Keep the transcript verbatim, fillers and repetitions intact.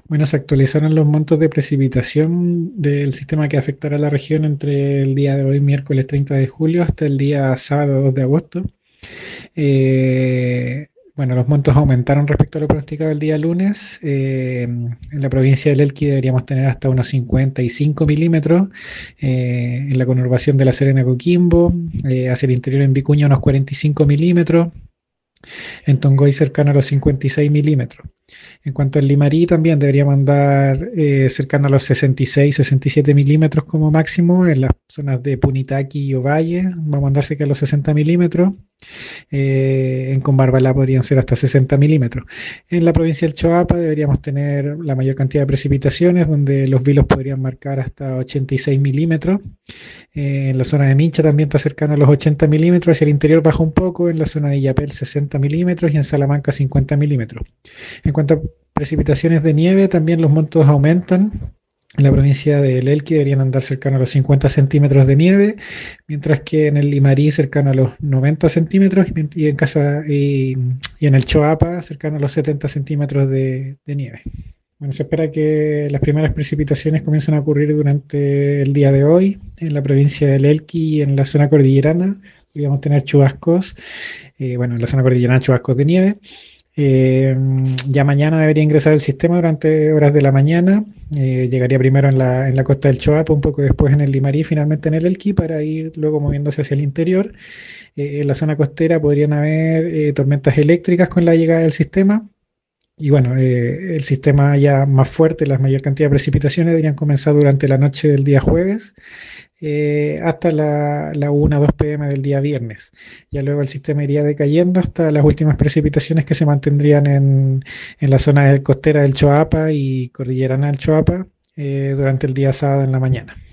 Bueno, se actualizaron los montos de precipitación del sistema que afectará a la región entre el día de hoy, miércoles treinta de julio, hasta el día sábado dos de agosto. Eh, bueno, los montos aumentaron respecto a lo pronosticado el día lunes. Eh, en la provincia del Elqui deberíamos tener hasta unos cincuenta y cinco milímetros. Eh, en la conurbación de La Serena, Coquimbo, eh, hacia el interior en Vicuña unos cuarenta y cinco milímetros. En Tongoy cercano a los cincuenta y seis milímetros. En cuanto al Limarí, también deberíamos andar eh, cercano a los sesenta y seis, sesenta y siete milímetros como máximo. En las zonas de Punitaqui y Ovalle vamos a andar cerca de los sesenta milímetros. Eh, en Combarbalá podrían ser hasta sesenta milímetros. En la provincia del Choapa deberíamos tener la mayor cantidad de precipitaciones, donde los vilos podrían marcar hasta ochenta y seis milímetros. Eh, en la zona de Mincha también está cercano a los ochenta milímetros, hacia el interior baja un poco, en la zona de Illapel sesenta milímetros y en Salamanca cincuenta milímetros. En cuanto a precipitaciones de nieve, también los montos aumentan. En la provincia del Elqui deberían andar cercano a los cincuenta centímetros de nieve, mientras que en el Limarí cercano a los noventa centímetros y en, casa, y, y en el Choapa cercano a los setenta centímetros de, de nieve. Bueno, se espera que las primeras precipitaciones comiencen a ocurrir durante el día de hoy en la provincia del Elqui y en la zona cordillerana. Podríamos tener chubascos, eh, bueno, en la zona cordillerana chubascos de nieve. Eh, ya mañana debería ingresar el sistema durante horas de la mañana. Eh, llegaría primero en la, en la costa del Choapa, un poco después en el Limarí, finalmente en el Elqui, para ir luego moviéndose hacia el interior. Eh, en la zona costera podrían haber eh, tormentas eléctricas con la llegada del sistema. Y bueno, eh, el sistema ya más fuerte, la mayor cantidad de precipitaciones deberían comenzar durante la noche del día jueves eh, hasta la, la una o dos p m del día viernes. Ya luego el sistema iría decayendo hasta las últimas precipitaciones que se mantendrían en, en la zona costera del Choapa y cordillerana del Choapa eh, durante el día sábado en la mañana.